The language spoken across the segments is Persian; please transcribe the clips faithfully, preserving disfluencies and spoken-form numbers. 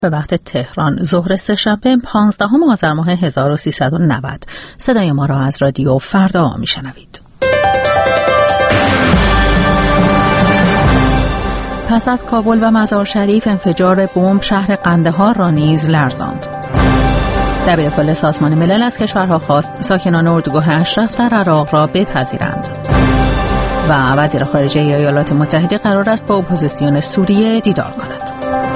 به وقت تهران ظهر سه‌شنبه پانزدهم آذر ماه هزار و سیصد و نود. صدای ما را از رادیو فردا میشنوید. پس از کابل و مزار شریف انفجار بمب شهر قندهار را نیز لرزاند. دبیرکل سازمان ملل از کشورها خواست ساکنان اردوگاه اشرف در عراق را بپذیرند. و وزیر خارجه ایالات متحده قرار است با اپوزیسیون سوریه دیدار کند.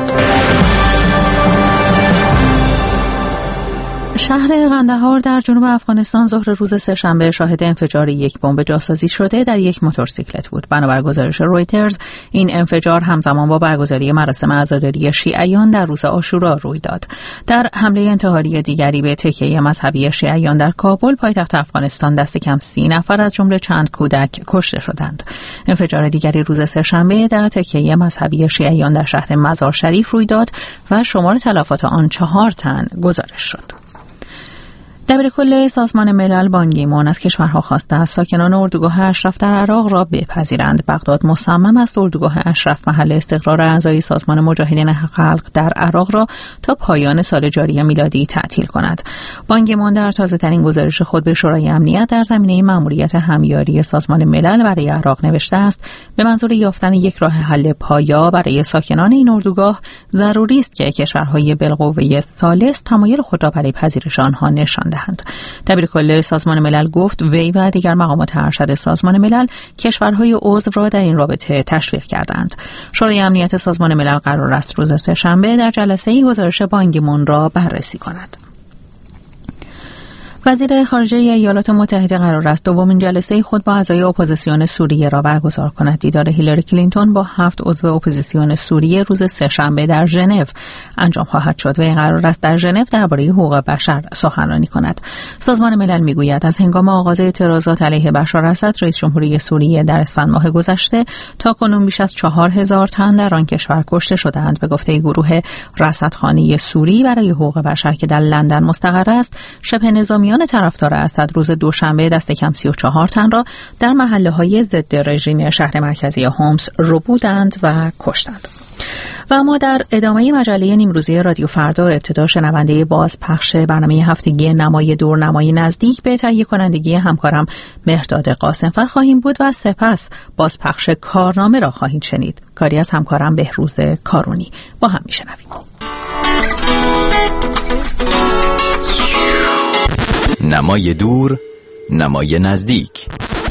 شهر قندهار در جنوب افغانستان ظهر روز سه‌شنبه شاهد انفجار یک بمب جاسازی شده در یک موتورسیکلت بود. بنابر گزارش رویترز این انفجار همزمان با برگزاری مراسم عزاداری شیعیان در روز عاشورا روی داد. در حمله انتحاری دیگری به تکیه مذهبی شیعیان در کابل پایتخت افغانستان دست کم سی نفر از جمله چند کودک کشته شدند. انفجار دیگری روز سه‌شنبه در تکیه مذهبی شیعیان در شهر مزار شریف روی داد و شمار تلفات آن چهار تن گزارش شد. دبیرکل سازمان ملل بان کی مون از کشورها خواسته است ساکنان اردوگاه اشرف در عراق را بپذیرند. بغداد مصمم است اردوگاه اشرف محل استقرار اعضای سازمان مجاهدین خلق در عراق را تا پایان سال جاری میلادی تعطیل کند. بان کی مون در تازه‌ترین گزارش خود به شورای امنیت در زمینه مأموریت همیاری سازمان ملل برای عراق نوشته است به منظور یافتن یک راه حل پایا برای ساکنان این اردوگاه ضروری است که کشورهای بالقوه ثالث تمایل خود را برای پذیرش آنها نشان دهند. دبیرکل سازمان ملل گفت وی و دیگر مقامات ارشد سازمان ملل کشورهای عضو را در این رابطه تشویق کردند. شورای امنیت سازمان ملل قرار است روز سه‌شنبه در جلسه‌ای گزارش بان کی مون را بررسی کند. وزیر خارجه ایالات متحده قرار است دومین جلسه خود با اعضای اپوزیسیون سوریه را برگزار کند. دیدار هیلاری کلینتون با هفت عضو اپوزیسیون سوریه روز سه‌شنبه در ژنو انجام خواهد شد و قرار است در ژنو درباره حقوق بشر سخنرانی کند. سازمان ملل میگوید از هنگام آغاز اعتراضات علیه بشار اسد رئیس جمهوری سوریه در اسفند ماه گذشته تاکنون بیش از چهار هزار تن در آن کشور کشته شدند. به گفته گروه رصدخانه سوری برای حقوق بشر که در لندن مستقر است، شبه نظامی طرفدار اسد روز دوشنبه دست کم سی و چهار تن را در محله‌های ضد رژیم شهر مرکزی هومس ربودند و کشتند. و ما در ادامه مجله نیمروزی رادیو فردا ابتدا شنونده بازپخش برنامه هفتگی نمای دور نمای نزدیک به تهیه کنندگی همکارم مهرداد قاسمفر خواهیم بود و سپس بازپخش کارنامه را خواهید شنید. کاری از همکارم بهروز کارونی. با هم میشنویم. نمای دور نمای نزدیک.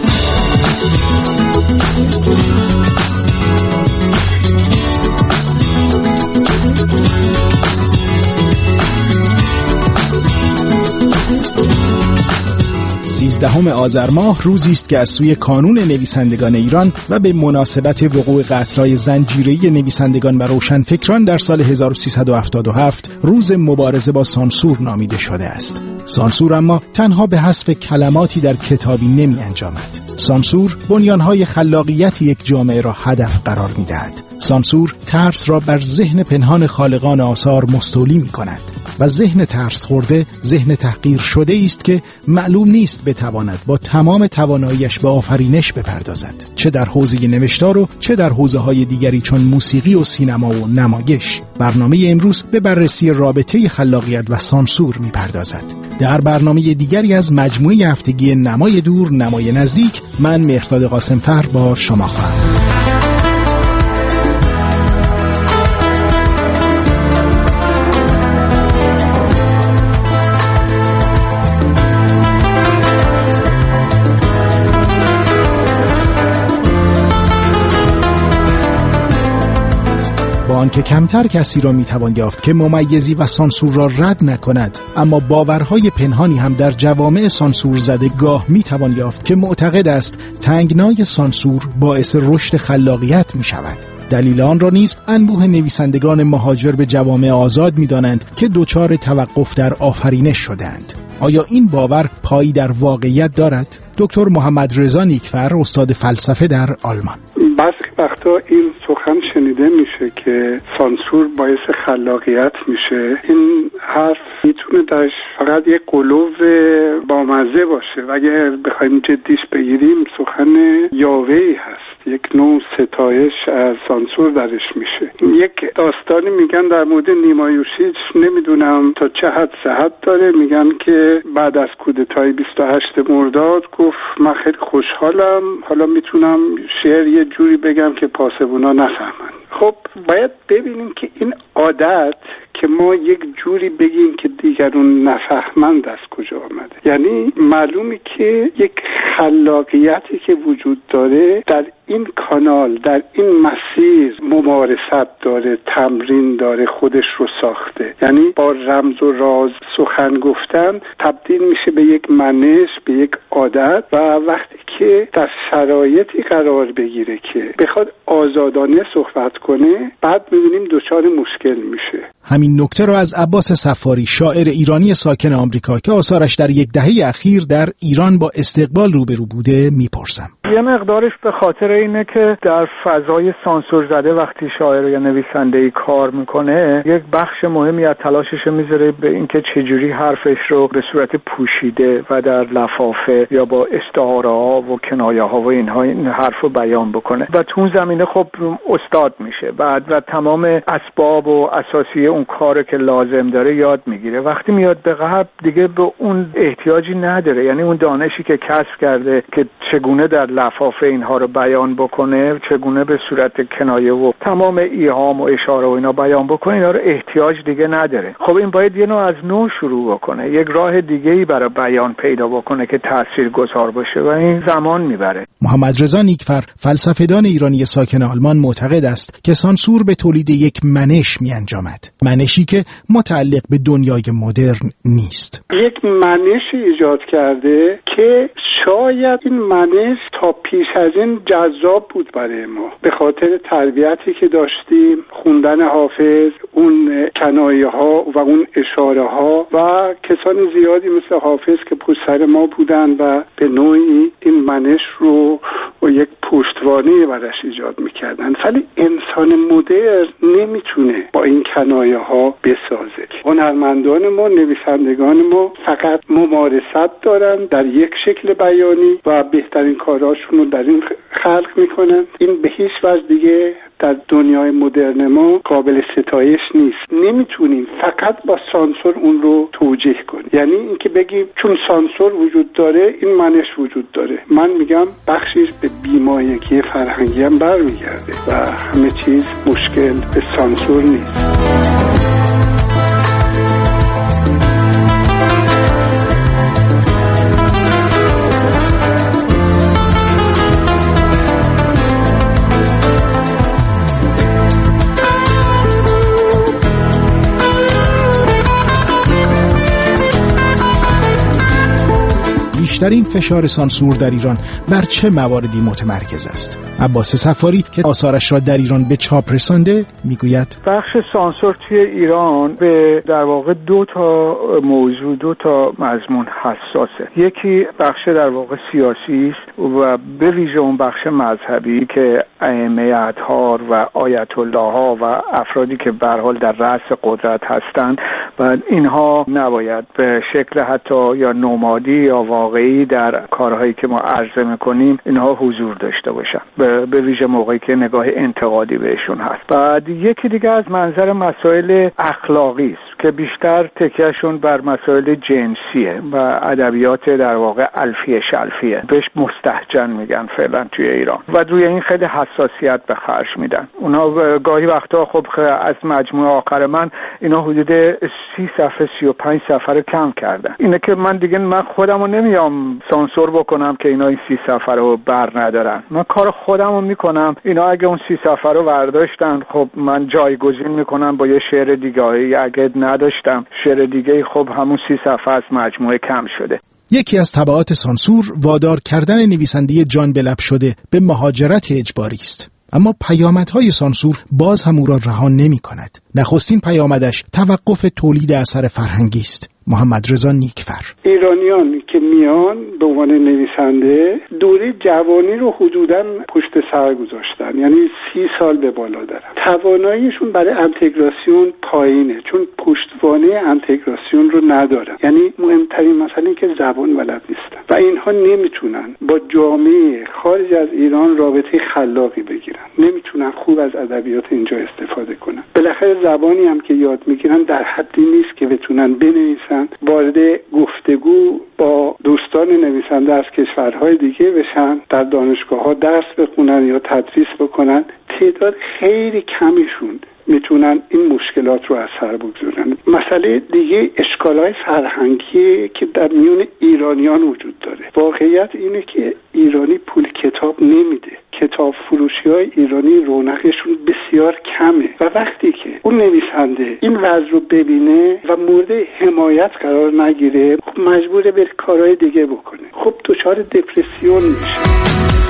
سیزدهم آذر ماه روزی است که از سوی کانون نویسندگان ایران و به مناسبت وقوع قتل‌های زنجیره‌ای نویسندگان و روشنفکران در سال هزار و سیصد و هفتاد و هفت روز مبارزه با سانسور نامیده شده است. سانسور اما تنها به حذف کلماتی در کتابی نمی انجامد. سانسور بنیانهای خلاقیت یک جامعه را هدف قرار می دهد. سانسور ترس را بر ذهن پنهان خالقان آثار مستولی می کند و ذهن ترس خورده ذهن تحقیر شده است که معلوم نیست بتواند با تمام تواناییش به آفرینش بپردازد، چه در حوزه نوشتار و چه در حوزه‌های دیگری چون موسیقی و سینما و نمایش. برنامه امروز به بررسی رابطه خلاقیت و سانسور می‌پردازد. در برنامه دیگری از مجموعه هفتگی نمای دور نمای نزدیک من مهرداد قاسمفر با شما خواهم. آنکه کمتر کسی را میتوان یافت که ممیزی و سانسور را رد نکند، اما باورهای پنهانی هم در جوامع سانسور زده گاه میتوان یافت که معتقد است تنگنای سانسور باعث رشد خلاقیت میشود. دلیل آن را نیز انبوه نویسندگان مهاجر به جوامع آزاد میدانند که دچار توقف در آفرینش شدند. آیا این باور پایی در واقعیت دارد؟ دکتر محمد رضا نیکفر، استاد فلسفه در آلمان. بعضی وقتا این سخن شنیده میشه که سانسور باعث خلاقیت میشه. این حرف میتونه درش فقط یک قلوب بامزه باشه و اگر بخوایم جدیش بگیریم سخن یاوه‌ای هست. یک نوع ستایش از سانسور درش میشه. یک داستانی میگن در مورد نیما یوشیچ، نمیدونم تا چه حد صحت داره، میگن که بعد از کودتای بیست و هشتم مرداد گفت من خیلی خوشحالم، حالا میتونم شعر یه جوری بگم که پاسبونا نفهمن. خب باید ببینیم که این عادت که ما یک جوری بگیم که دیگرون نفهمند از کجا آمده. یعنی معلومه که یک خلاقیتی که وجود داره در این کانال، در این مسیر ممارست داره، تمرین داره، خودش رو ساخته. یعنی با رمز و راز سخن گفتن تبدیل میشه به یک منش، به یک عادت، و وقتی که در شرایطی قرار بگیره که بخواد آزادانه صحبت کنه، بعد میبینیم دچار مشکل میشه. همین نکته را از عباس صفاری، شاعر ایرانی ساکن آمریکا که آثارش در یک دهه اخیر در ایران با استقبال روبرو بوده میپرسم. یه مقدارش به خاطر اینه که در فضای سانسور زده وقتی شاعر یا نویسنده‌ای کار میکنه، یک بخش مهمی از تلاشش میذاره به اینکه چجوری حرفش رو به صورت پوشیده و در لفافه یا با استعاره ها و کنایه ها و اینها این حرف رو بیان بکنه و تو اون زمینه خب استاد میشه بعد و تمام اسباب و اساسی اون کاری که لازم داره یاد میگیره. وقتی میاد به قلب دیگه به اون احتیاجی نداره، یعنی اون دانشی که کسب کرده که چگونه در لفافه اینها رو بیان بکنه، چگونه به صورت کنایه و تمام ایهام و اشاره و اینا بیان بکنه، اینا رو احتیاج دیگه نداره. خب این باید یه نوع از نو شروع بکنه، یک راه دیگه‌ای برای بیان پیدا بکنه که تاثیرگذار باشه و این زمان میبره. محمد رضا نیکفر، فلسفه‌دان ایرانی ساکن آلمان، معتقد است که سانسور به تولید یک منش می‌انجامد، منشی که متعلق به دنیای مدرن نیست. یک منش ایجاد کرده که شاید این منش تا پیش از این جذاب بود برای ما به خاطر تربیتی که داشتیم، خوندن حافظ، اون کنایه ها و اون اشاره ها و کسان زیادی مثل حافظ که پشت سر ما بودن و به نوعی این منش رو و یک پشتوانه برش ایجاد میکردن. ولی انسان مدرن نمیتونه با این کنایه ها بسازه. هنرمندان ما، نویسندگان ما فقط ممارست دارن در یک شکل بیانی و بهترین کاراشون رو در این خلق میکنن. این به هیچ وجه دیگه در دنیای مدرن ما قابل ستایش نیست. نمیتونیم فقط با سانسور اون رو توجیه کنیم، یعنی اینکه بگیم چون سانسور وجود داره این منش وجود داره. من میگم بخشیش به بیمایگی فرهنگی هم برمیگرده و همه چیز مشکل به سانسور نیست. بیشترین فشار سانسور در ایران بر چه مواردی متمرکز است؟ عباس صفاری که آثارش را در ایران به چاپ رسانده میگوید بخش سانسور توی ایران به در واقع دو تا موضوع، دو تا مضمون حساسه. یکی بخش در واقع سیاسی است و به ویژه اون بخش مذهبی که ائمه اطهار و آیت الله ها و افرادی که به هر حال در رأس قدرت هستند و اینها نباید به شکل حتی یا نمادی یا واقعی در کارهایی که ما عرضه میکنیم اینها حضور داشته باشن، به ویژه موقعی که نگاه انتقادی بهشون هست. بعد یکی دیگه از منظر مسائل اخلاقی است که بیشتر تکیهشون بر مسائل جنسیه و ادبیات در واقع الفیه شلفیه، بهش مستهجن میگن فعلا توی ایران و روی این خیلی حساسیت به خرج میدن. اونا گاهی وقتا خب از مجموعه آخر من اینا حدود سی صفحه سی و پنج صفحه رو کم کردن. اینه که من دیگه من خودمو نمیام سانسور بکنم که اینا این سی صفحه رو بر ندارن. من کار خودمو میکنم. اینا اگه اون سی صفحه رو برداشتن خب من جایگزین میکنم با یه شعر دیگه. اگه نداشتم شعر دیگه خب همون سی صفحه از مجموعه کم شده. یکی از تبعات سانسور وادار کردن نویسنده جان به لب شده به مهاجرت اجباری است. اما پیامدهای سانسور باز هم او را رها نمی کند. نخستین پیامدش توقف تولید اثر فرهنگی است. محمد رضا نیکفر. ایرانیان که میان به عنوان نویسنده دوره جوانی رو حدوداً پشت سر گذاشتن، یعنی سی سال به بالا دارن. تواناییشون برای انتگراسیون پایینه چون پشتوانه انتگراسیون رو ندارن، یعنی مهمترین مسئله این که زبان بلد نیستن و اینها نمیتونن با جامعه خارج از ایران رابطه خلاقی بگیرن، نمیتونن خوب از ادبیات اینجا استفاده کنن. بالاخره زبانی هم که یاد میگیرن در حدی نیست که بتونن بنویسن، وارد گفتگو با دوستان نویسنده از کشورهای دیگه بشن، در دانشگاه‌ها درس بخونن یا تدریس بکنن. تعداد خیلی کمیشون میتونن این مشکلات رو از سر بگذارن. مسئله دیگه اشکالای فرهنگی که در میون ایرانیان وجود داره. واقعیت اینه که ایرانی پول کتاب نمیده. کتاب فروشی های ایرانی رونقشون بسیار کمه و وقتی که اون نویسنده این وضع رو ببینه و مورد حمایت قرار نگیره، خب مجبوره بره کارهای دیگه بکنه، خب دچار دپرسیون میشه.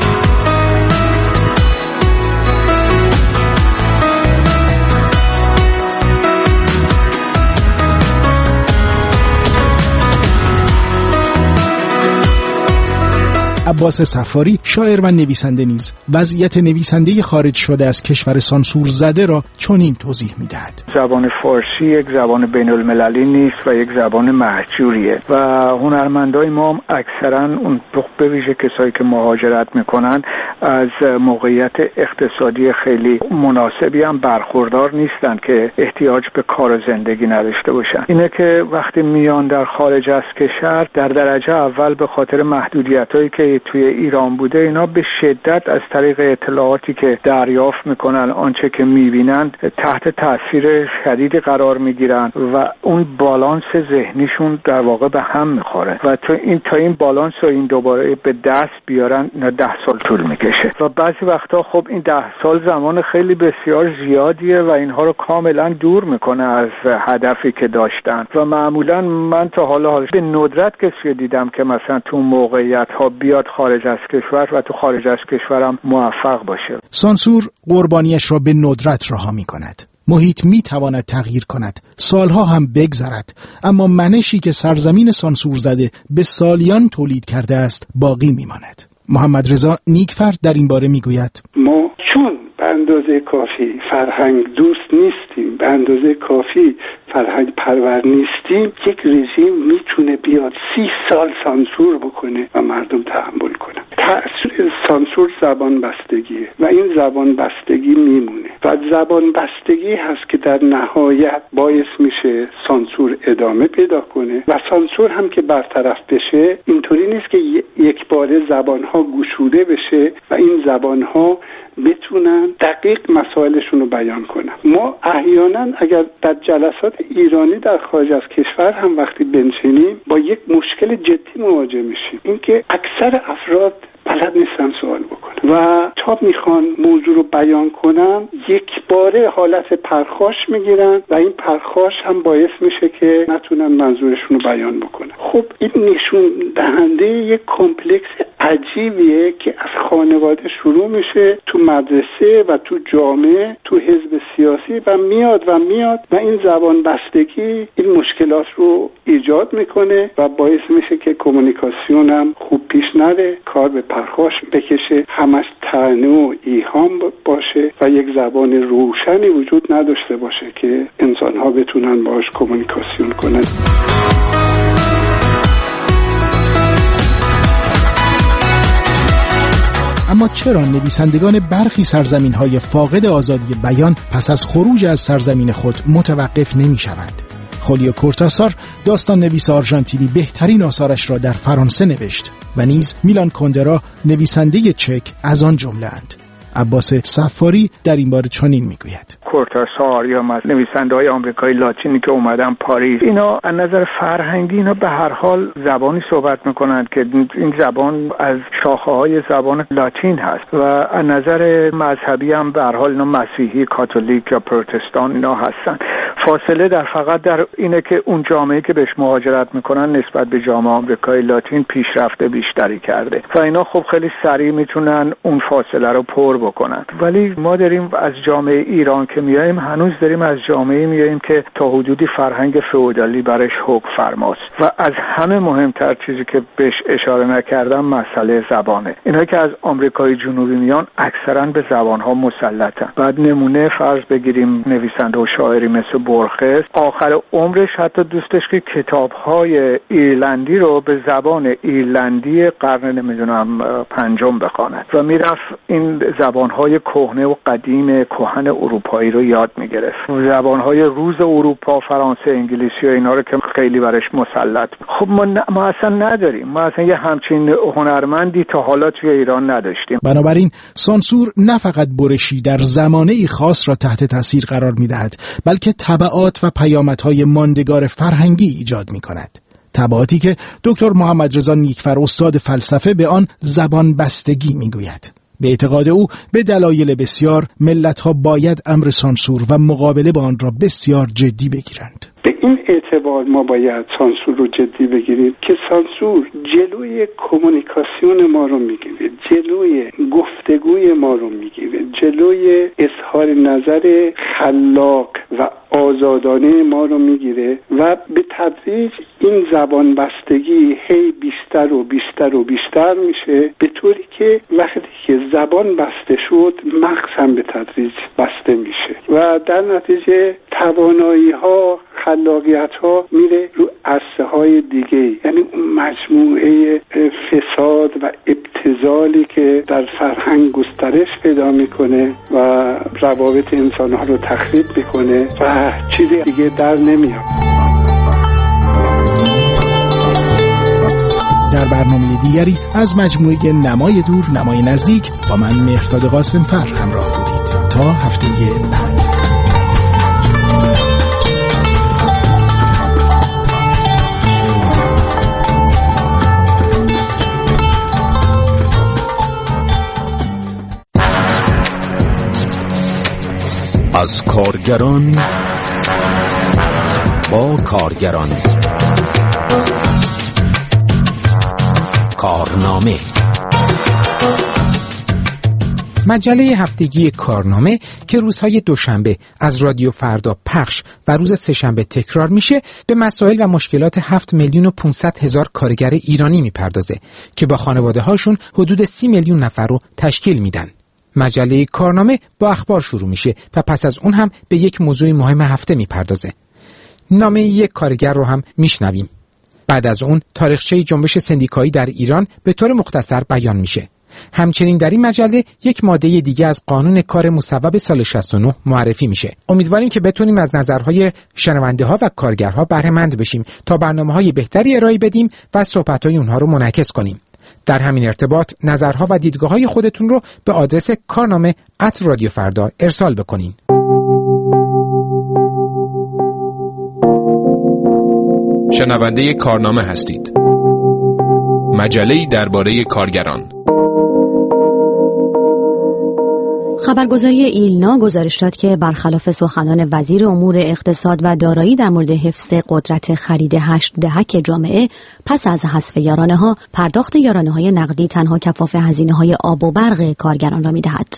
عباس صفاری، شاعر و نویسنده نیز وضعیت نویسنده خارج شده از کشور سانسور زده را چنین توضیح می‌دهد. زبان فارسی یک زبان بین‌المللی نیست و یک زبان مهجوریه و هنرمندای ما هم اکثرا اون به ویژه کسایی که مهاجرت میکنن از موقعیت اقتصادی خیلی مناسبی هم برخوردار نیستن که احتیاج به کار و زندگی نداشته باشن. اینه که وقتی میان در خارج از کشور در درجه اول به خاطر محدودیتایی که توی ایران بوده اینا به شدت از طریق اطلاعاتی که دریافت میکنن، آنچه که میبینن، تحت تاثیر شدیدی قرار میگیرن و اون بالانس ذهنیشون در واقع به هم میخوره و تا این تا این بالانس رو این دوباره به دست بیارن اینا ده سال طول میکشه و بعضی وقتا خب این ده سال زمان خیلی بسیار زیادیه و اینها رو کاملا دور میکنه از هدفی که داشتن و معمولا من تا حالا حالا به ندرت کسی دیدم که مثلا تو موقعیت ها بیاد خارج از کشور و تو خارج از کشورم موفق باشه. سانسور قربانیش را به ندرت رها می کند. محیط می تواند تغییر کند، سالها هم بگذرد، اما منشی که سرزمین سانسور زده به سالیان تولید کرده است باقی می ماند. محمد رضا نیکفر در این باره می گوید ما چون به اندازه کافی فرهنگ دوست نیستیم، به اندازه کافی فرهنگ پرور نیستیم، یک رژیم میتونه بیاد سی سال سانسور بکنه و مردم تحمل کنن. تأثیر سانسور زبان بستگیه و این زبان بستگی میمونه و زبان بستگی هست که در نهایت باعث میشه سانسور ادامه پیدا کنه و سانسور هم که برطرف بشه اینطوری نیست که یک باره زبانها گشوده بشه و این زبانها بتونن دقیق مسائلشون رو بیان کنن. ما احیانا اگر در جلسات ایرانی در خارج از کشور هم وقتی بنشینیم با یک مشکل جدی مواجه میشیم، اینکه اکثر افراد بلد نیستن سوال بکنن و تا میخوان موضوع رو بیان کنن یک باره حالت پرخاش میگیرن و این پرخاش هم باعث میشه که نتونن منظورشون رو بیان بکنن. خب این نشون دهنده یک کمپلکس عجیبیه که از خانواده شروع میشه، تو مدرسه و تو جامعه، تو حزب سیاسی و میاد و میاد و این زبان بستگی این مشکلات رو ایجاد میکنه و باعث میشه که کمیونیکاسیون هم خوب پیش نره، کار به پرخاش بکشه، همش طعنه و ایهام باشه و یک زبان روشنی وجود نداشته باشه که انسان‌ها بتونن باهاش کمیونیکاسیون کنن. اما چرا نویسندگان برخی سرزمین‌های فاقد آزادی بیان پس از خروج از سرزمین خود متوقف نمی‌شوند؟ خولیو کورتاسار، داستان نویس آرژانتینی، بهترین آثارش را در فرانسه نوشت و نیز میلان کندرا، نویسنده چک، از آن جمله‌اند. عباس صفاری در این باره چنین میگوید: کورتاسار یا مثلا نویسنده‌های آمریکایی لاتینی که اومدن پاریس، اینا از نظر فرهنگی اینا به هر حال زبانی صحبت میکنند که این زبان از شاخه‌های زبان لاتین هست و از نظر مذهبی هم به هر حال اینا مسیحی، کاتولیک یا پروتستان اینا هستن. فاصله در فقط در اینه که اون جامعه که بهش مهاجرت میکنن نسبت به جامعه آمریکایی لاتین پیشرفت بیشتری کرده و اینا خب خیلی سریع میتونن اون فاصله رو پر بکنن. ولی ما داریم از جامعه ایران که میایم هنوز داریم از جامعه میایم که تا حدودی فرهنگ فئودالی برش حکم فرماست و از همه مهمتر چیزی که بهش اشاره نکردم مسئله زبانه. اینها که از آمریکای جنوبی میان اکثرا به زبانها مسلطن. بعد نمونه فرض بگیریم نویسنده و شاعری مثل بورخس، آخر عمرش حتی دوست داشت که کتاب‌های ایرلندی رو به زبان ایرلندی قرن نمیدونم پنجم بخواند و میرفت این زبان‌های کهنه و قدیم کهن اروپایی رو یاد میگرفت. زبان‌های روز اروپا، فرانسه، انگلیسی و اینا رو که خیلی برش مسلط. خب ما, ن... ما اصلا نداریم. ما اصلا یه همچین هنرمندی تا حالا توی ایران نداشتیم. بنابراین سانسور نه فقط برشی در زمانه‌ای خاص را تحت تاثیر قرار می‌دهد، بلکه تبعات و پیامدهای ماندگار فرهنگی ایجاد می‌کند. تبعاتی که دکتر محمد رضا نیکفر استاد فلسفه به آن زبان بستگی می‌گوید. به اعتقاد او به دلایل بسیار ملت‌ها باید امر سانسور و مقابله با آن را بسیار جدی بگیرند. به این اعتبار ما باید سانسور رو جدی بگیریم که سانسور جلوی کمیونیکاسیون ما رو میگیره، جلوی گفتگوی ما رو میگیره، جلوی اظهار نظر خلاق و آزادانه ما رو میگیره و به تدریج این زبان بستگی هی بیشتر و بیشتر و بیشتر میشه، به طوری که وقتی که زبان بسته شد مغز هم به تدریج بسته میشه و در نتیجه توانایی ها، خلاقیت ها میره رو عرصه های دیگه، یعنی مجموعه فساد و ابتذالی که در فرهنگ گسترش پیدا میکنه و روابط انسان ها رو تخریب میکنه و چیزی دیگه در نمیاد. در برنامه دیگری از مجموعه نمای دور نمای نزدیک با من مهرداد قاسم‌فر همراه بودید. تا هفته بعد. از کارگران با کارگران. کارنامه مجله هفتگی کارنامه که روزهای دوشنبه از رادیو فردا پخش و روز سه‌شنبه تکرار میشه به مسائل و مشکلات هفت میلیون و پانصد هزار کارگر ایرانی میپردازه که با خانواده هاشون حدود سی میلیون نفر رو تشکیل میدن. مجله کارنامه با اخبار شروع میشه و پس از اون هم به یک موضوع مهم هفته میپردازه. نامه یک کارگر رو هم میشنویم. بعد از اون تاریخچه جنبش سندیکایی در ایران به طور مختصر بیان میشه. همچنین در این مجله یک ماده دیگه از قانون کار مصوب سال شصت و نه معرفی میشه. امیدواریم که بتونیم از نظرهای شنونده ها و کارگرها بهره مند بشیم تا برنامه‌های بهتری ارائه بدیم و صحبت‌های اونها رو منعکس کنیم. در همین ارتباط نظرها و دیدگاه‌های خودتون رو به آدرس کارنامه ات رادیو فردا ارسال بکنین. شنونده کارنامه هستید. مجله‌ای درباره کارگران. خبرگزاری ایلنا گزارش داد که برخلاف سخنان وزیر امور اقتصاد و دارایی در مورد حفظ قدرت خرید هشت دهک جامعه، پس از حذف یارانه‌ها، پرداخت یارانه‌های نقدی تنها کفاف هزینه‌های آب و برق کارگران را می‌دهد.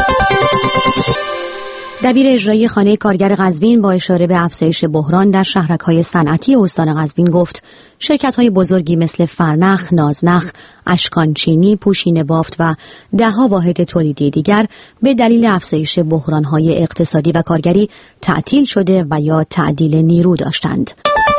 دبیر اجرایی خانه کارگر قزوین با اشاره به افزایش بحران در شهرک‌های صنعتی استان قزوین گفت شرکت‌های بزرگی مثل فرنخ، نازنخ، اشکانچینی، پوشین بافت و ده‌ها واحد تولیدی دیگر به دلیل افزایش بحران‌های اقتصادی و کارگری تعطیل شده و یا تعدیل نیرو داشتند.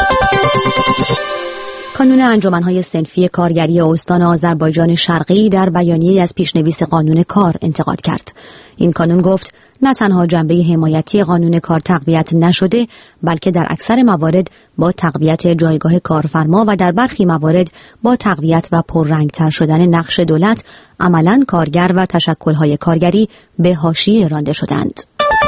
کانون انجمن‌های صنفی کارگری استان آذربایجان شرقی در بیانیه‌ای از پیشنویس قانون کار انتقاد کرد. این کانون گفت نه تنها جنبه حمایتی قانون کار تقویت نشده، بلکه در اکثر موارد با تقویت جایگاه کارفرما و در برخی موارد با تقویت و پررنگتر شدن نقش دولت، عملاً کارگر و تشکل‌های کارگری به حاشیه رانده شدند.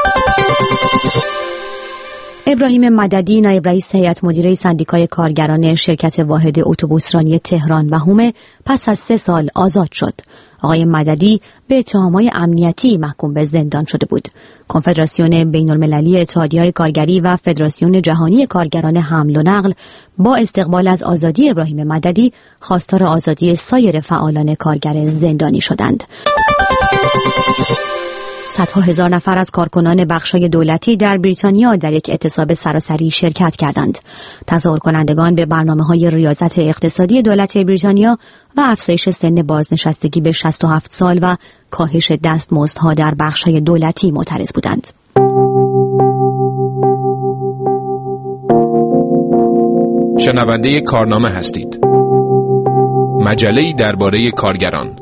ابراهیم مددی، نایب رئیس هیئت مدیره سندیکای کارگران شرکت واحد اتوبوسرانی تهران و هومه، پس از سه سال آزاد شد. آقای مددی به اتهامات امنیتی محکوم به زندان شده بود. کنفدراسیون بین‌المللی اتحادیه‌های کارگری و فدراسیون جهانی کارگران حمل و نقل با استقبال از آزادی ابراهیم مددی خواستار آزادی سایر فعالان کارگر زندانی شدند. صدها هزار نفر از کارکنان بخشای دولتی در بریتانیا در یک اعتصاب سراسری شرکت کردند. تظاهر کنندگان به برنامه‌های ریاضت اقتصادی دولت بریتانیا و افزایش سن بازنشستگی به شصت و هفت سال و کاهش دستمزدها در بخشای دولتی معترض بودند. شنونده کارنامه هستید. مجله‌ای درباره کارگران.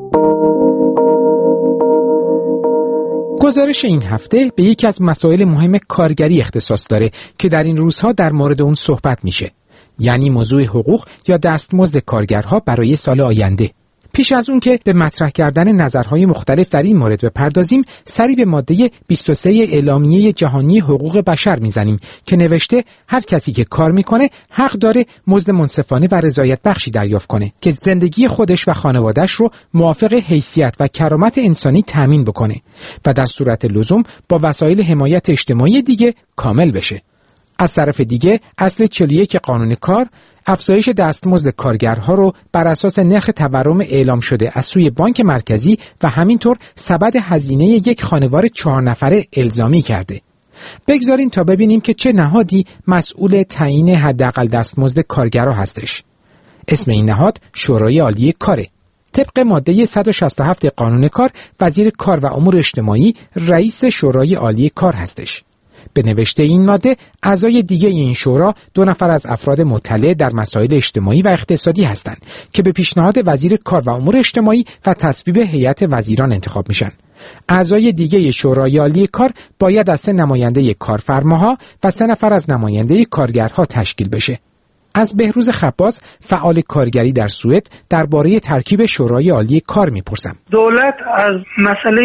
گزارش این هفته به یکی از مسائل مهم کارگری اختصاص داره که در این روزها در مورد اون صحبت میشه، یعنی موضوع حقوق یا دستمزد کارگرها برای سال آینده. پیش از اون که به مطرح کردن نظرهای مختلف در این مورد بپردازیم، سری به ماده بیست و سه اعلامیه جهانی حقوق بشر میزنیم که نوشته هر کسی که کار میکنه حق داره مزد منصفانه و رضایت بخشی دریافت کنه که زندگی خودش و خانواده‌اش رو موافق حیثیت و کرامت انسانی تامین بکنه و در صورت لزوم با وسایل حمایت اجتماعی دیگه کامل بشه. از طرف دیگه اصل چهل و یک قانون کار افزایش دستمزد کارگرها رو بر اساس نرخ تورم اعلام شده از سوی بانک مرکزی و همینطور سبد هزینه یک خانوار چهار نفره الزامی کرده. بگذارین تا ببینیم که چه نهادی مسئول تعیین حداقل دستمزد کارگرها هستش. اسم این نهاد شورای عالی کاره. طبق ماده صد و شصت و هفت قانون کار، وزیر کار و امور اجتماعی رئیس شورای عالی کار هستش. به نوشته این ماده، اعضای دیگه این شورا دو نفر از افراد مطلع در مسائل اجتماعی و اقتصادی هستند که به پیشنهاد وزیر کار و امور اجتماعی و تصویب هیئت وزیران انتخاب میشن. اعضای دیگه شورای عالی کار باید از سه نماینده کارفرماها و سه نفر از نماینده کارگرها تشکیل بشه. از بهروز خباز، فعال کارگری در سوئد، درباره ترکیب شورای عالی کار میپرسم. دولت از مسئله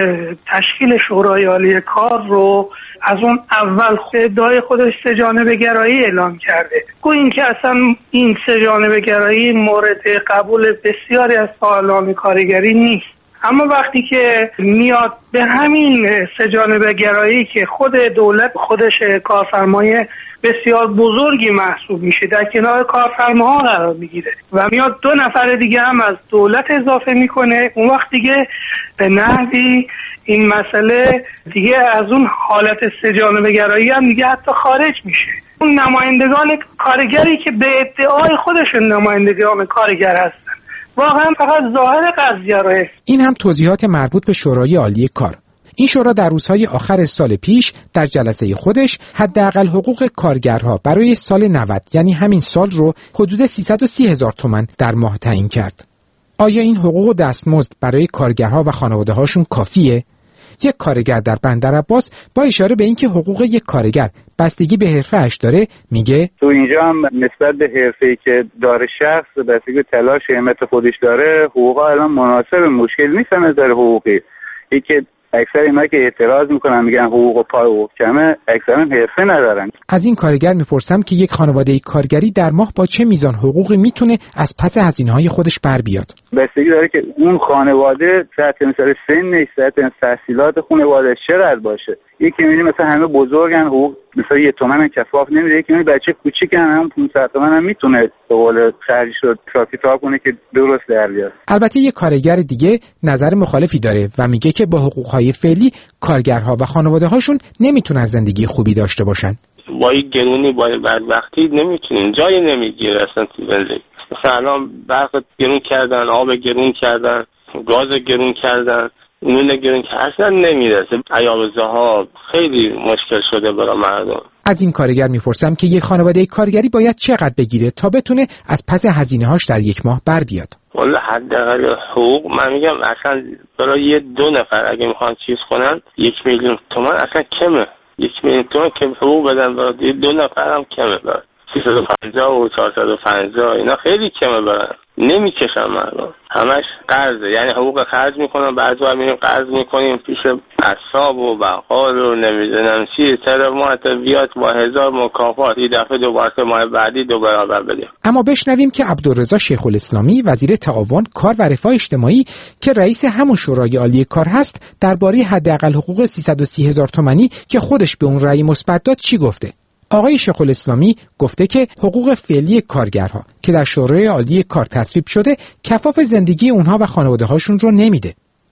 تشکیل شورای عالی کار رو از اون اول ادعای خودش سه‌جانبه گرایی اعلام کرده. گویا اینکه اصلا این سه‌جانبه گرایی مورد قبول بسیاری از فعالان کارگری نیست. اما وقتی که میاد به همین سه‌جانبه گرایی که خود دولت خودش کارفرمای بسیار بزرگی محسوب میشه، در کنار کارفرماها قرار میگیره و میاد دو نفر دیگه هم از دولت اضافه میکنه، اون وقت دیگه به نحوی این مسئله دیگه از اون حالت سه‌جانبه گرایی هم دیگه حتی خارج میشه. اون نمایندگان کارگری که به ادعای خودشون نمایندگان کارگر هستن واقعا فقط ظاهر قضیه رو هست. این هم توضیحات مربوط به شورای عالی کار. این شورا در روزهای آخر سال پیش در جلسه خودش حداقل حقوق کارگرها برای سال نود، یعنی همین سال، رو حدود سیصد و سی هزار تومان در ماه تعیین کرد. آیا این حقوق و دستمزد برای کارگرها و خانواده‌هاشون کافیه؟ یک کارگر در بندرعباس با اشاره به اینکه حقوق یک کارگر بستگی به حرفه‌اش داره میگه تو اینجا هم نسبت به حرفه‌ای که داره شخص، بستگی به تلاش همت خودش داره، حقوقا الان مناسب، مشکل نیست از نظر حقوقی. یکی اکثر اینا که اعتراض میکنن میگن حقوق و پای حقوق کمه، اکثرا حرفه ندارن. از این کارگر میپرسم که یک خانواده کارگری در ماه با چه میزان حقوقی میتونه از پس هزینه‌های خودش بر بیاد؟ بستگی داره که اون خانواده سطح مثلا سنش، سطح تحصیلات خانواده چقدر باشه. یکی میبینی مثلا همه بزرگن، حقوق مثلا یه تومن کفاف نمیده، یکی میبینی بچه کوچیکن هم پانصد تومن هم میتونه به قول خرجش رو کاپیتال کنه که درست در بیاد. البته یک کارگر دیگه نظر مخالفی داره و میگه که با حقوق‌های فعلی کارگرها و خانواده‌هاشون نمیتونن زندگی خوبی داشته باشن. با این گرونی با بدبختی نمیتونیم، جایی نمیگیره اصلا تو زندگی. مثلا الان برق گرون کردن، آب گرون کردن، گاز گرون کردن، نون گرون که اصلا نمیرسه. عیابزه ها خیلی مشکل شده برای مردم. از این کارگر میپرسم که یک خانواده کارگری باید چقدر بگیره تا بتونه از پس هزینه‌هاش در یک ماه بر بیاد؟ والله حداقل حقوق من میگم اصلا برای یه دو نفر اگه میخوان چیز کنن یک میلیون تومان اصلا کمه. یک میلیون تومان که حقوق بدن برای دو نفر هم کمه. برای سیصد و پنجاه و چهارصد و پنجاه اینا خیلی کمه، برای نمیکشن مردم، همش قرضه. یعنی حقوق خرج میکنن، بعضی وقت میریم قرض میکنیم پیش قصاب و بقال و نمیدونم چی، طرف معتویات با هزار مکافات، این دفعه دوباره ماه بعدی دو برابر بدیم. اما بشنویم که عبدالرضا شیخ الاسلامی، وزیر تعاون، کار و رفاه اجتماعی که رئیس همون شورای عالی کار هست، درباره حداقل حقوق سیصد و سی هزار تومانی که خودش به اون رأی مثبت داد چی گفته؟ آقای شیخ الاسلامی گفته که حقوق فعلی کارگرها که در شورای عالی کار تصویب شده کفاف زندگی اونها و خانواده‌هاشون رو نمیده.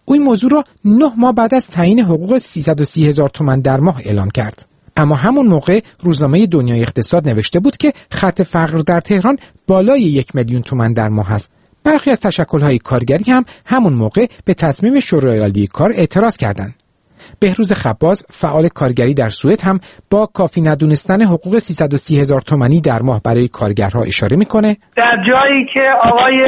او این موضوع را نه ماه بعد از تعیین حقوق سیصد و سی هزار تومان در ماه اعلام کرد. اما همون موقع روزنامه دنیای اقتصاد نوشته بود که خط فقر در تهران بالای یک میلیون تومان در ماه است. برخی از تشکل‌های کارگری هم همون موقع به تصمیم شورای عالی کار اعتراض کردند. بهروز خباز فعال کارگری در سوئد هم با کافی ندونستن حقوق سیصد و سی هزار تومانی در ماه برای کارگرها اشاره میکنه. در جایی که آقای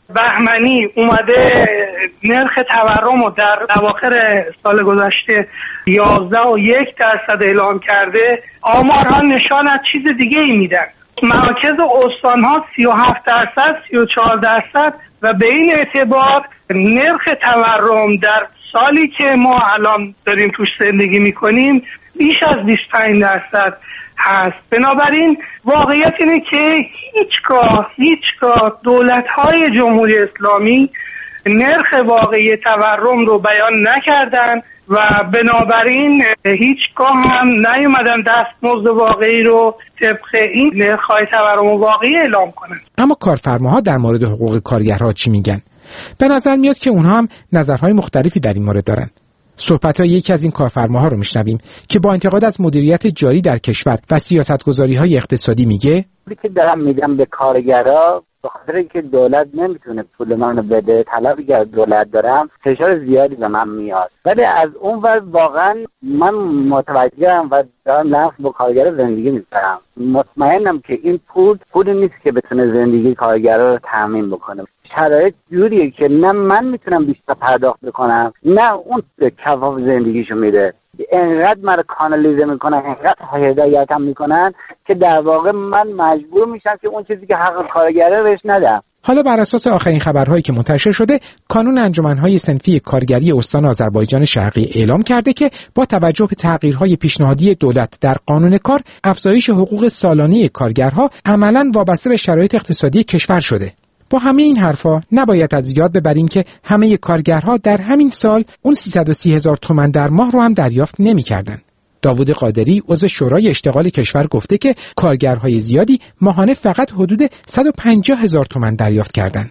بهمنی اومده نرخ تورم رو در اواخر سال گذشته یازده و یک درصد اعلام کرده، آمارها نشان از چیز دیگه ای میدن. مراکز استانها سی و هفت درصد، سی و چهار درصد و به این اعتبار نرخ تورم در سالی که ما الان داریم توش زندگی میکنیم بیش از بیست و پنج درصد هست. بنابراین واقعیت اینه که هیچگاه هیچگاه دولت‌های جمهوری اسلامی نرخ واقعی تورم رو بیان نکردن و بنابراین هیچگاه هم نیومدن دستمزد واقعی رو طبق این نرخ‌های تورم واقعی اعلام کنن. اما کارفرماها در مورد حقوق کارگرها چی میگن؟ به نظر میاد که اونها هم نظرهای مختلفی در این مورد دارن. صحبت‌های یکی از این کارفرماها رو میشنویم که با انتقاد از مدیریت جاری در کشور و سیاست‌گذاری‌های اقتصادی میگه که دارم میگم به کارگرها به خاطر اینکه دولت نمیتونه پول منو بده، طلبی که از دولت دارم، فشار زیادی به من میاد. ولی از اون ور واقعا من متوجهم و دارم نفس با کارگر زندگی میکنم. مطمئنم که این پول پولی نیست که بتونه زندگی کارگرها رو تامین بکنه. شرایط جوریه که نه من میتونم بیشتر پرداخت بکنم، نه اون کفاف زندگیشو میده. انقدر من کانالیزه میکنن، انقدر هدایتم میکنن که در واقع من مجبور میشم که اون چیزی که حق کارگره بهش ندم. حالا بر اساس آخرین خبرهایی که منتشر شده، کانون انجمنهای صنفی کارگری استان آذربایجان شرقی اعلام کرده که با توجه به تغییرهای پیشنهادی دولت در قانون کار، افزایش حقوق سالانه کارگرها عملاً وابسته به شرایط اقتصادی کشور شده. با همه این حرفا نباید از یاد ببریم که همه کارگرها در همین سال اون سیصد و سی هزار تومان در ماه رو هم دریافت نمی‌کردن. داوود قادری عضو شورای اشتغال کشور گفته که کارگرهای زیادی ماهانه فقط حدود صد و پنجاه هزار تومان دریافت کردند.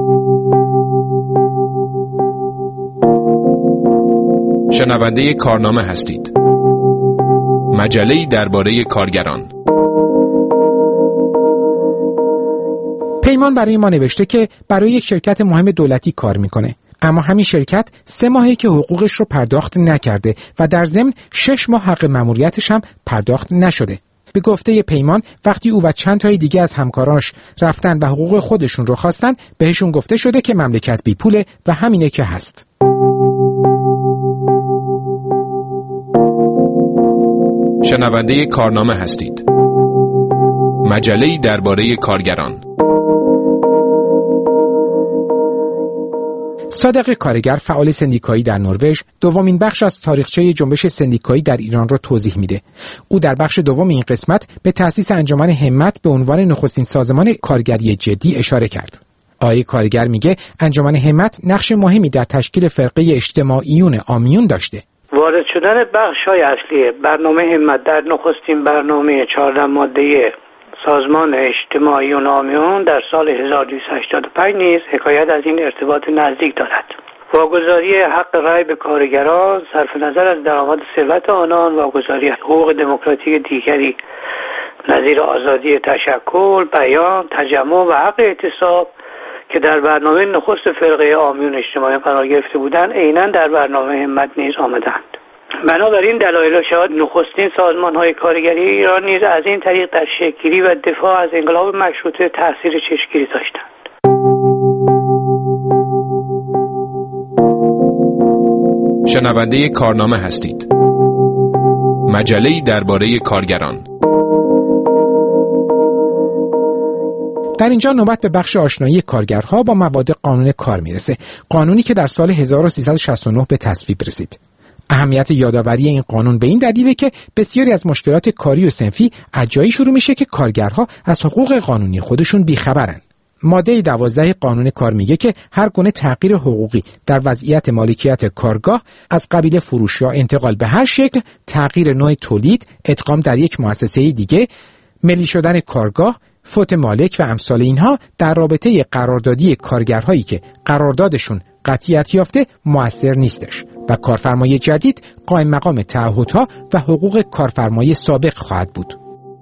شنونده کارنامه هستید. مجله‌ای درباره کارگران. پیمان برای ما نوشته که برای یک شرکت مهم دولتی کار میکنه، اما همین شرکت سه ماهه که حقوقش رو پرداخت نکرده و در ضمن شش ماه حق مأموریتش هم پرداخت نشده. به گفته پیمان وقتی او و چند تای دیگه از همکاراش رفتن و حقوق خودشون رو خواستن، بهشون گفته شده که مملکت بی پوله و همینه که هست. شنونده کارنامه هستید. مجله‌ای درباره کارگران. صادق کارگر فعال سندیکایی در نروژ دومین بخش از تاریخچه جنبش سندیکایی در ایران را توضیح میده. او در بخش دوم این قسمت به تأسیس انجمن همت به عنوان نخستین سازمان کارگری جدی اشاره کرد. آقای کارگر میگه انجمن همت نقش مهمی در تشکیل فرقه اجتماعیون عامیون داشته. وارد شدن بخش‌های اصلی برنامه همت در نخستین برنامه چهارده ماده سازمان اجتماعی و عامیون در سال هزار و دویست و هشتاد و پنج نیز حکایت از این ارتباط نزدیک دارد. واگذاری حق رأی به کارگران صرف نظر از درآمد ثروت آنان، واگذاری حقوق دموکراتیک دیگری نظیر آزادی تشکل، بیان، تجمع و حق اعتصاب که در برنامه نخست فرقه عامیون اجتماعی قرار گرفته بودند، عیناً در برنامه همت نیز آمدند. بنابراین دلایل شاهد نخستین سازمان‌های کارگری ایران نیز از این طریق در شکل‌گیری و دفاع از انقلاب مشروطه تأثیر چشمگیری داشتند. شنونده کارنامه هستید. مجله‌ای درباره کارگران. در اینجا نوبت به بخش آشنایی کارگرها با مواد قانون کار میرسه. قانونی که در سال هزار و سیصد و شصت و نه به تصویب رسید. اهمیت یادآوری این قانون به این دلیله که بسیاری از مشکلات کاری و صنفی از جایی شروع میشه که کارگرها از حقوق قانونی خودشون بیخبرن. ماده دوازده قانون کار میگه که هر گونه تغییر حقوقی در وضعیت مالکیت کارگاه از قبیل فروش یا انتقال به هر شکل، تغییر نوع تولید، ادغام در یک مؤسسه دیگه، ملی شدن کارگاه، فوت مالک و امثال اینها در رابطه قراردادی کارگرهایی که قراردادشون قطعیت یافته مؤثر نیستش و کارفرمای جدید قائم مقام تعهدها و حقوق کارفرمای سابق خواهد بود.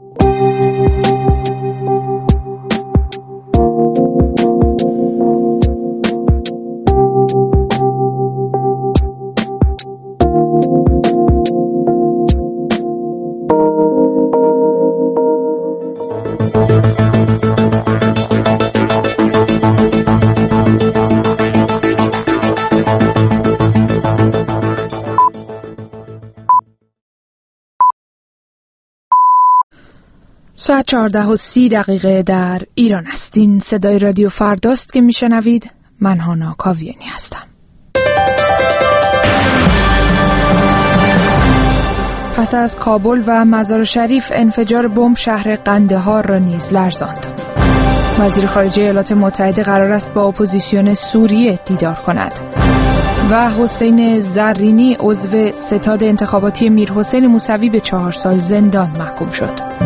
ساعت چهارده و سی دقیقه در ایران است. این صدای رادیو فرداست که میشنوید. من هانا کاویانی هستم. پس از کابل و مزار شریف، انفجار بمب شهر قندهار را نیز لرزاند. وزیر خارجه ایالات متحده قرار است با اپوزیسیون سوریه دیدار کند. و حسین زرینی عضو ستاد انتخاباتی میرحسین موسوی به چهار سال زندان محکوم شد.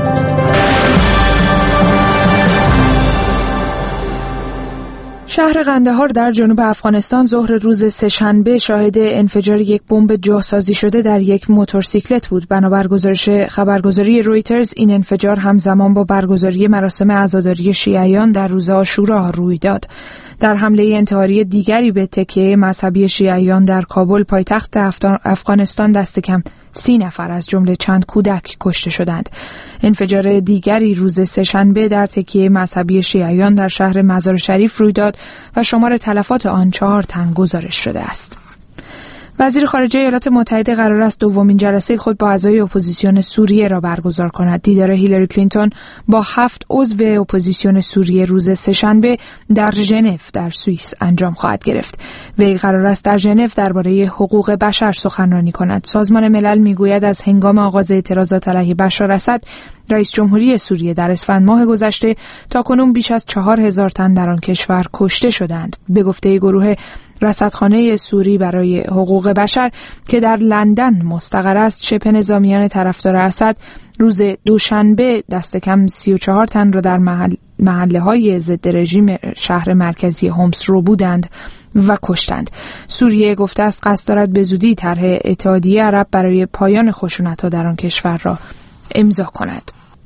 شهر قندهار در جنوب افغانستان ظهر روز سه‌شنبه شاهد انفجار یک بمب جاسازی شده در یک موتورسیکلت بود. بنابر گزارش خبرگزاری رویترز، این انفجار همزمان با برگزاری مراسم عزاداری شیعیان در روز عاشورا روی داد. در حمله انتحاری دیگری به تکیه مذهبی شیعیان در کابل، پایتخت افغانستان، دست کم سی نفر از جمله چند کودک کشته شدند. انفجار دیگری روز سه‌شنبه در تکیه مذهبی شیعیان در شهر مزار شریف روی داد و شمار تلفات آن چهار تن گزارش شده است. وزیر خارجه ایالات متحده قرار است دومین جلسه خود با اعضای اپوزیسیون سوریه را برگزار کند. دیدار هیلاری کلینتون با هفت عضو اپوزیسیون سوریه روز سه‌شنبه در ژنو در سوئیس انجام خواهد گرفت. وی قرار است در ژنو درباره حقوق بشر سخنرانی کند. سازمان ملل میگوید از هنگام آغاز اعتراضات علیه بشار اسد، رئیس جمهوری سوریه، در اسفند ماه گذشته تاکنون بیش از چهار هزار تن در آن کشور کشته شدند. به گفته گروه رصدخانه سوری برای حقوق بشر که در لندن مستقر است، شبه نظامیان طرفدار اسد روز دوشنبه دست کم سی و چهار تن را در محل محله های ضد رژیم شهر مرکزی هومس رو بودند و کشتند. سوریه گفته است قصد دارد به زودی طرح اتحادیه عرب برای پایان خشونت‌ها در آن کشور را امضا کند.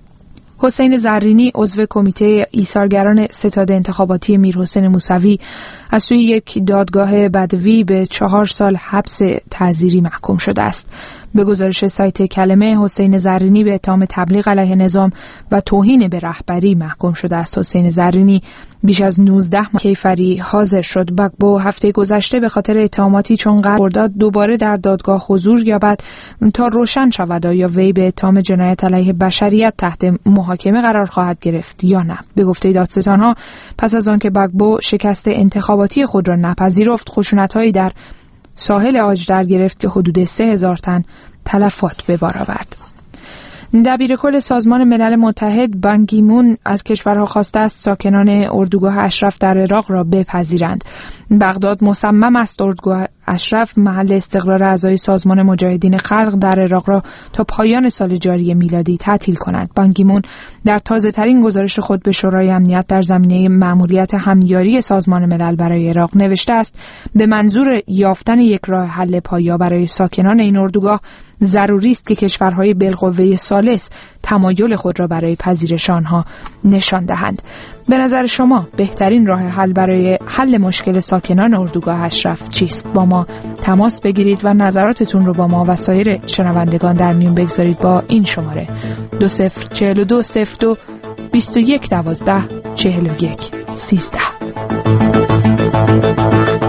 حسین زرینی عضو کمیته ایثارگران ستاد انتخاباتی میرحسین موسوی از سوی یک دادگاه بدوی به چهار سال حبس تعزیری محکوم شده است. به گزارش سایت کلمه، حسین زرینی به اتهام تبلیغ علیه نظام و توهین به رهبری محکوم شده است. حسین زرینی بیش از نوزده ماه کیفری حاضر شد. بگبو هفته گذشته به خاطر اتهاماتی چون قرارداد دوباره در دادگاه حضور یابد تا روشن شود آیا وی به اتهام جنایت علیه بشریت تحت محاکمه قرار خواهد گرفت یا نه. به گفته دادستان‌ها، پس از آنکه بگبو شکست انتخاباتی خود را نپذیرفت، خشونت‌هایی در ساحل آج در گرفت که حدود سه هزار تن تلفات به بار آورد. دبیرکل سازمان ملل متحد بان کی مون از کشورها خواسته است ساکنان اردوگاه اشرف در عراق را بپذیرند. بغداد مصمم است اردوگاه اشرف، محل استقرار اعضای سازمان مجاهدین خلق در عراق، را تا پایان سال جاری میلادی تعطیل کند. بان کی مون در تازه‌ترین گزارش خود به شورای امنیت در زمینه مأموریت همیاری سازمان ملل برای عراق نوشته است به منظور یافتن یک راه حل پایا برای ساکنان این اردوگاه ضروری است که کشورهای بالقوه ثالث تمایل خود را برای پذیرش آنها نشان دهند. به نظر شما بهترین راه حل برای حل مشکل ساکنان اردوگاه اشرف چیست؟ با ما تماس بگیرید و نظراتتون رو با ما و سایر شنوندگان در میون بگذارید با این شماره دو صفر چهل و دو صفر دو بیست و یک دوازده چهل و یک سیزده.